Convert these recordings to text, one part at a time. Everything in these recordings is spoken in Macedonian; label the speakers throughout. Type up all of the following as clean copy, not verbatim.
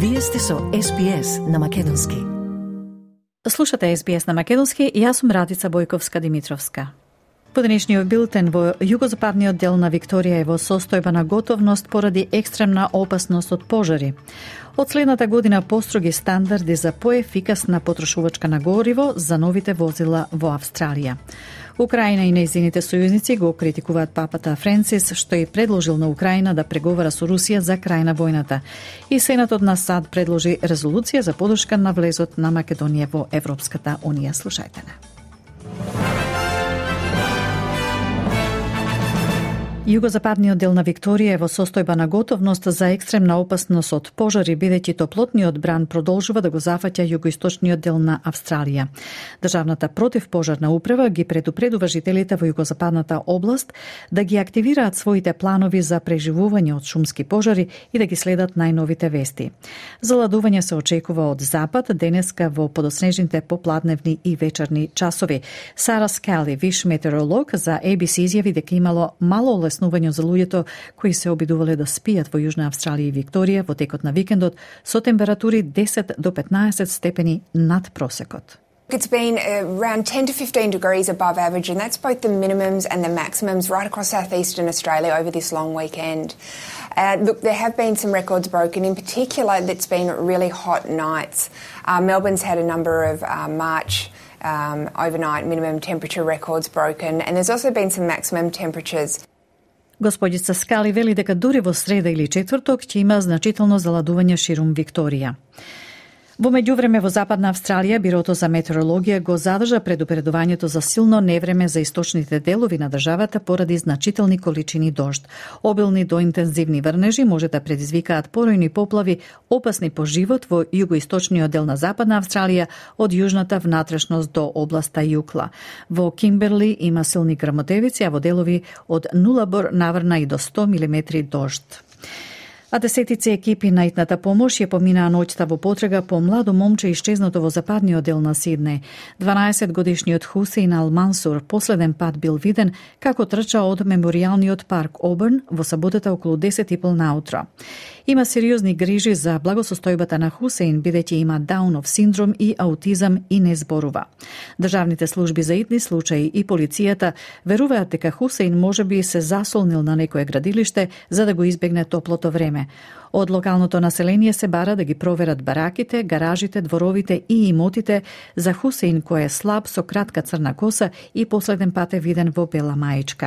Speaker 1: Вие сте со SBS на Македонски.
Speaker 2: Слушате SBS на Македонски и јас сум Радица Бојковска-Димитровска. По денешниот билтен во југозападниот дел на Викторија е во состојба на готовност поради екстремна опасност од пожари. Од следната година построги стандарди за поефикасна потрошувачка на гориво за новите возила во Австралија. Украина и нејзините сојузници го критикуваат папата Френсис, што и предложил на Украина да преговара со Русија за крај на војната. И Сенатот на САД предложи резолуција за подршка на влезот на Македонија во Европската унија. Слушајте не. Југозападниот дел на Викторија е во состојба на готовност за екстремна опасност од пожари, бидејќи топлотниот бран продолжува да го зафаќа југоисточниот дел на Австралија. Државната противпожарна управа ги предупредува жителите во југозападната област да ги активираат своите планови за преживување од шумски пожари и да ги следат најновите вести. Заладување се очекува од запад денеска во подоснежните попладневни и вечерни часови. Сара Скали, виш метеоролог за ABC, изјави дека имало мало олеснување за луѓето кои се обидувале да спијат во Јужна Австралија и Викторија во текот на викендот со температури 10 до 15 степени над просекот.
Speaker 3: It's been around 10 to 15 degrees above average, and that's both the minimums and the maximums right across southeastern Australia over this long weekend. Look, there have been some records broken. In particular, it's been really hot nights. Melbourne's had a number of March overnight minimum temperature records broken, and there's also been some maximum temperatures.
Speaker 2: Господица Скали вели дека дури во среда или четврток ќе има значително заладување ширум Викторија. Во меѓувреме во Западна Австралија Бирото за метеорологија го задржа предупредувањето за силно невреме за источните делови на државата поради значителни количини дожд. Обилни до интензивни врнежи може да предизвикаат поројни поплави опасни по живот во југоисточниот дел на Западна Австралија од јужната внатрешност до областа Јукла. Во Кимберли има силни грмотевици, а во делови од Нулабор наврна и до 100 милиметри дожд. А десетици екипи на итната помош ја поминаа ноќта во потрага по младо момче исчезнато во западниот дел на Сиднеј. 12-годишниот Хусейн Ал Мансур последен пат бил виден како трча од меморијалниот парк Оберн во саботата околу 10:30 наутро. Има сериозни грижи за благосостојбата на Хусейн, бидејќи има Даунов синдром и аутизам и не зборува. Државните служби за итни случаи и полицијата веруваат дека Хусейн можеби се засолнил на некое градилиште за да го избегне топлото време. Од локалното население се бара да ги проверат бараките, гаражите, дворовите и имотите за Хусейн кој е слаб со кратка црна коса и последен пат е виден во бела маичка.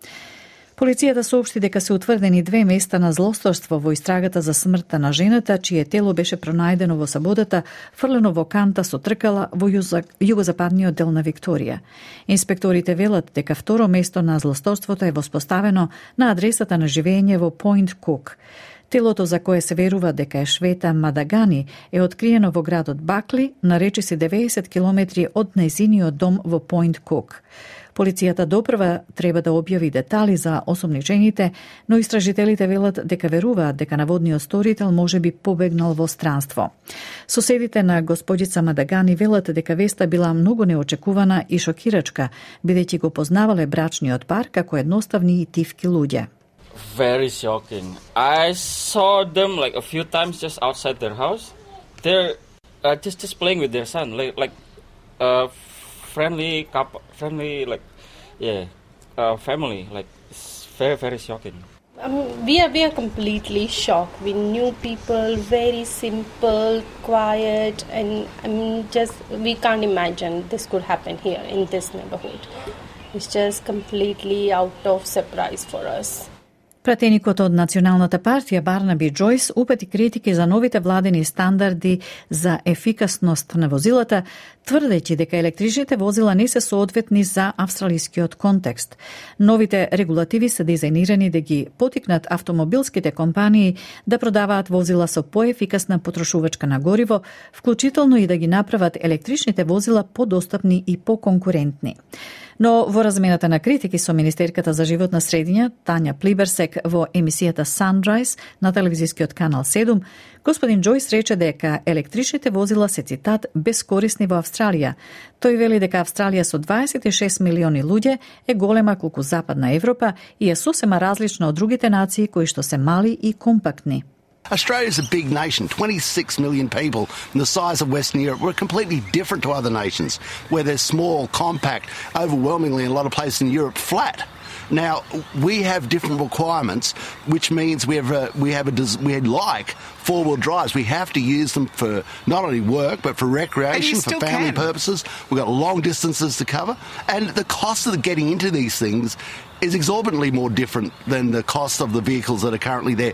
Speaker 2: Полицијата соопшти дека се утврдени 2 места на злосторство во истрагата за смртта на жената, чие тело беше пронајдено во саботата, фрлено во канта со тркала во југозападниот дел на Викторија. Инспекторите велат дека второ место на злосторството е воспоставено на адресата на живење во Point Cook. Телото за кое се верува дека е Швета Мадагани е откриено во градот Бакли, на речиси 90 километри од нејзиниот дом во Point Cook. Полицијата допрва треба да објави детали за осомничените, но истражителите велат дека веруваат дека наводниот сторител може би побегнал во странство. Соседите на господица Мадагани велат дека веста била многу неочекувана и шокирачка, бидејќи го познавале брачниот пар како едноставни и тивки луѓе.
Speaker 4: Very shocking. I saw them like a few times just outside their house. They're just playing with their son, like friendly couple, friendly family. Like it's very, very shocking.
Speaker 5: We are completely shocked. We knew people, very simple, quiet, and we can't imagine this could happen here in this neighborhood. It's just completely out of surprise for us.
Speaker 2: Пратеникот од Националната партија Барнаби Џојс упати критики за новите владени стандарди за ефикасност на возилата, тврдејќи дека електричните возила не се соодветни за австралискиот контекст. Новите регулативи се дизајнирани да ги потикнат автомобилските компании да продаваат возила со поефикасна потрошувачка на гориво, вклучително и да ги направат електричните возила подостапни и поконкурентни. Но во размената на критики со министерката за животна средина Тања Плиберсек во емисијата Sunrise на телевизискиот канал 7, господин Џојс рече дека електричните возила се, цитат, бескорисни во Австралија. Тој вели дека Австралија со 26 милиони луѓе е голема колку Западна Европа и е сосема различна од другите нации кои што се мали и компактни.
Speaker 6: Australia's a big nation, 26 million people, and the size of Western Europe. We're completely different to other nations, where they're small, compact, overwhelmingly in a lot of places in Europe, flat. Now, we have different requirements, which means we like four-wheel drives. We have to use them for not only work, but for recreation, for family purposes. We've got long distances to cover. And the cost of getting into these things is exorbitantly more different than the cost of the vehicles that are currently there.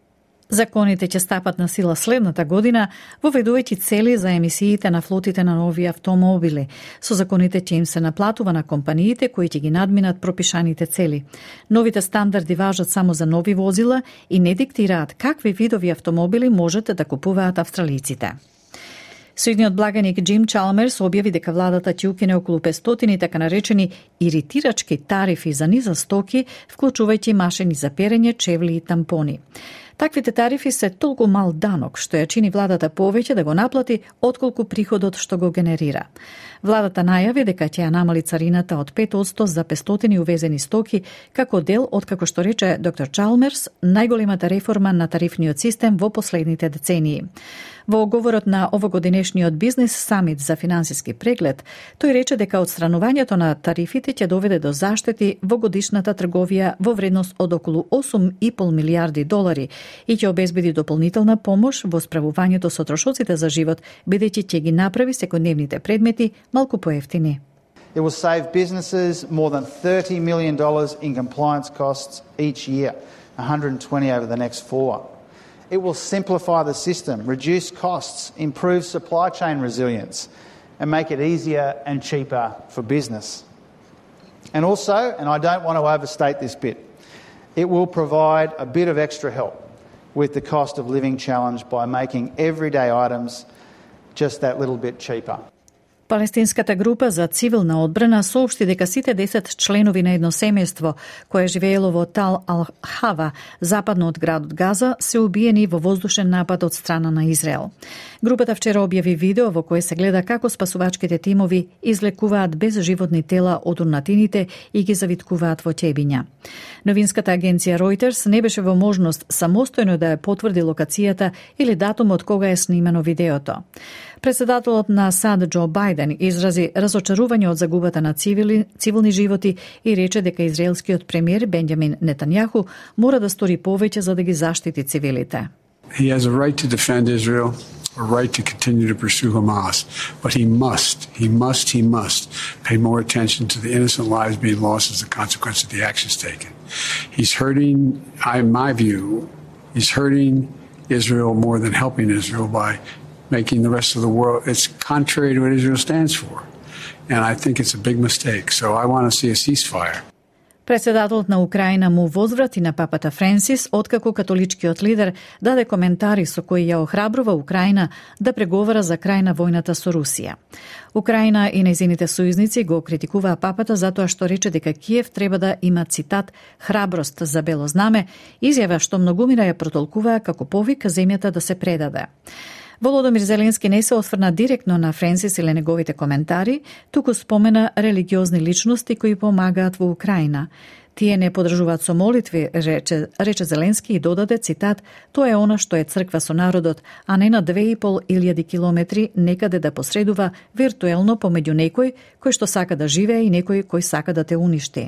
Speaker 2: Законите ќе стапат на сила следната година, воведувајќи цели за емисиите на флотите на нови автомобили. Со законите ќе им се наплатува на компаниите кои ќе ги надминат пропишаните цели. Новите стандарди важат само за нови возила и не диктираат какви видови автомобили можете да купуваат австралиците. Соедниот благаник Джим Чалмерс објави дека владата ќе укине околу 500 така наречени иритирачки тарифи за низа стоки, вклучувајќи машини за перење, чевли и тампони. Таквите тарифи се толку мал данок, што ја чини владата повеќе да го наплати отколку приходот што го генерира. Владата најави дека ќе ја намали царината од 5% за 500 увезени стоки, како дел од, како што рече доктор Чалмерс, најголемата реформа на тарифниот систем во последните децении. Во оговорот на овогодинешниот бизнес самит за финансиски преглед, тој рече дека отстранувањето на тарифите ќе доведе до заштети во годишната трговија во вредност од околу 8,5 милиарди долари и ќе обезбеди дополнителна помош во справувањето со трошоците за живот, бидејќи ќе ги направи секојдневните предмети малку поевтини.
Speaker 7: It will save businesses more than $30 million in compliance costs each year, 120 over the next 4. It will simplify the system, reduce costs, improve supply chain resilience, and make it easier and cheaper for business. And also, and I don't want to overstate this bit, it will provide a bit of extra help with the cost of living challenge by making everyday items just that little bit cheaper.
Speaker 2: Палестинската група за цивилна одбрана соопшти дека сите 10 членови на едно семејство кое живеело во Тал Ал-Хава, западно од градот Газа, се убиени во воздушен напад од страна на Израел. Групата вчера објави видео во кое се гледа како спасувачките тимови излекуваат безживотни тела од урнатините и ги завиткуваат во ќебиња. Новинската агенција Reuters не беше во можност самостојно да ја потврди локацијата или датумот кога е снимано видеото. Председателот на САД Џо Бајден изрази разочарување од загубата на цивилни животи и рече дека израелскиот премиер Бенјамин Нетањаху мора да стори повеќе за да ги заштити цивилите.
Speaker 8: He has a right to defend Israel, a right to continue to pursue Hamas, but he must pay more attention to the innocent lives being lost as a consequence of the actions taken. He's hurting, in my view, he's hurting Israel more than helping Israel by making the rest of the world, it's contrary to what Israel stands for. And I think it's a big mistake. So I want to see a ceasefire.
Speaker 2: Председателот на Украина му возврати на папата Френсис откако католичкиот лидер даде коментари со кои ја охрабрува Украина да преговара за крај на војната со Русија. Украина и нејзините сојузници го критикуваа папата затоа што рече дека Киев треба да има, цитат, храброст за бело знаме, изјава што многумира ја протолкуваа како повик земјата да се предаде. Володомир Зеленски не се осврна директно на Френсис или неговите коментари, туку спомена религиозни личности кои помагаат во Украина. Тие не подржуваат со молитви, рече Зеленски и додаде, цитат, тоа е она што е црква со народот, а не на 2.500 километри некаде да посредува виртуелно помеѓу некој кој што сака да живее и некој кој сака да те уништи.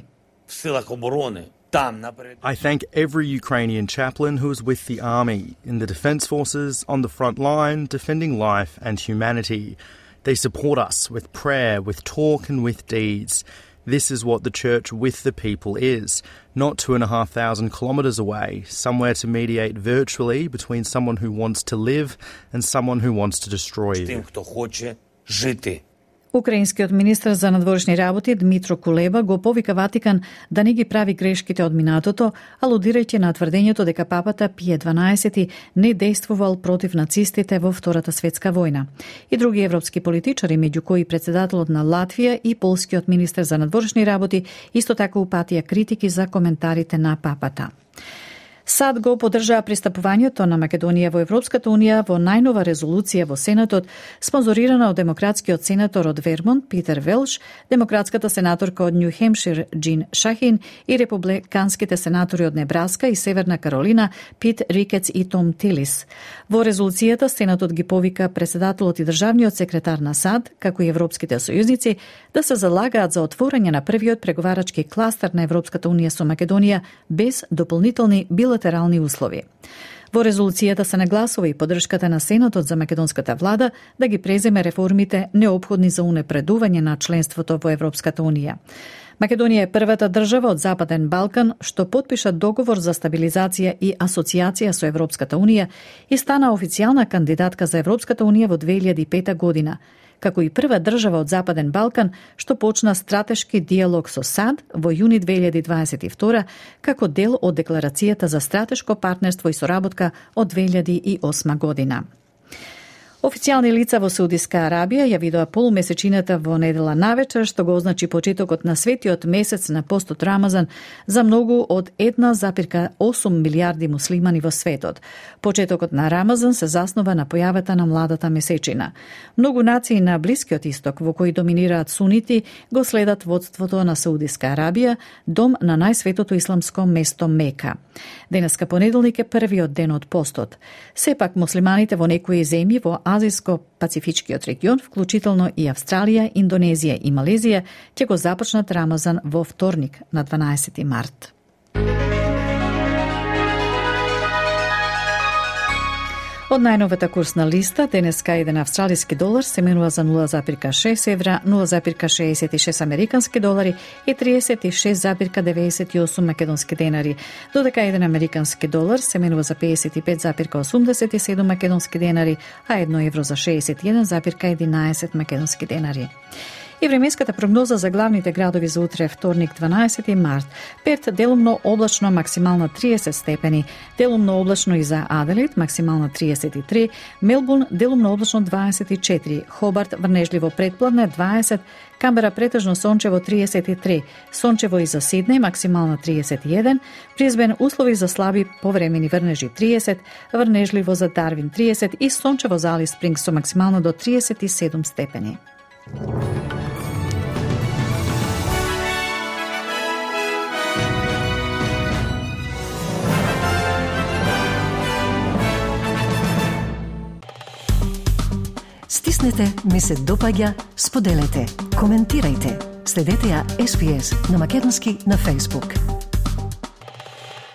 Speaker 9: I thank every Ukrainian chaplain who is with the army, in the defence forces, on the front line, defending life and humanity. They support us with prayer, with talk and with deeds. This is what the church with the people is, not 2,500 kilometres away, somewhere to mediate virtually between someone who wants to live and someone who wants to destroy you.
Speaker 2: Украинскиот министер за надворешни работи Дмитро Кулеба го повика Ватикан да не ги прави грешките од минатото, алудирајќи на тврдењето дека папата Пие 12 не действувал против нацистите во Втората светска војна. И други европски политичари, меѓу кои председателот на Латвија и полскиот министер за надворешни работи, исто така упатија критики за коментарите на папата. САД го поддржаа пристапувањето на Македонија во Европската унија во најнова резолуција во Сенатот, спонзорирана од демократскиот сенатор од Вермонт Питер Велш, демократската сенаторка од Нью Хемпшир Джин Шахин и републиканските сенатори од Небраска и Северна Каролина Пит Рикец и Том Тилис. Во резолуцијата Сенатот ги повика претседателот и државниот секретар на САД, како и европските сојузници, да се залагаат за отворање на првиот преговарачки кластер на Европската унија со Македонија без дополнителни билатерални услови. Во резолуцијата се нагласува и поддршката на Сенатот за македонската влада да ги преземе реформите неопходни за унапредување на членството во Европската унија. Македонија е првата држава од Западен Балкан што подпиша договор за стабилизација и асоциација со Европската унија и стана официјална кандидатка за Европската унија во 2005 година, како и прва држава од Западен Балкан што почна стратешки диалог со САД во јуни 2022 како дел од Декларацијата за стратешко партнерство и соработка од 2008 година. Официјални лица во Саудиска Арабија ја видоа полумесечината во недела навечер, што го означи почетокот на светиот месец на постот Рамазан за многу од 1,8 милиарди муслимани во светот. Почетокот на Рамазан се заснова на појавата на младата месечина. Многу нации на Блискиот исток, во кои доминираат сунити, го следат водството на Саудиска Арабија, дом на најсветото исламско место Мека. Денеска понеделник е првиот ден од постот. Сепак муслиманите во некои земји во Азијско-пацифичкиот регион, вклучително и Австралија, Индонезија и Малезија, ќе го започнат Рамазан во вторник на 12 март. Од најновата курсна листа, денеска еден австралиски долар се менува за 0,6 евра, 0,66 американски долари и 36,98 македонски денари, додека еден американски долар се менува за 55,87 македонски денари, а 1 евро за 61,11 македонски денари. И временската прогноза за главните градови за утре, вторник 12 март. Перт делумно облачно, максимална 30 степени. Делумно облачно и за Аделаид, максимална 33. Мелбурн делумно облачно 24. Хобарт врнежливо претпладне 20. Камбера претежно сончево 33. Сончево и за Сиднеј, максимална 31. Брисбен услови за слаби повремени врнежи 30. Врнежливо за Дарвин 30 и сончево за Алис Спрингс со максимално до 37 степени.
Speaker 1: Стиснете, ми се допаѓа, споделете, коментирајте. Следете ја SPS на Македонски на Facebook.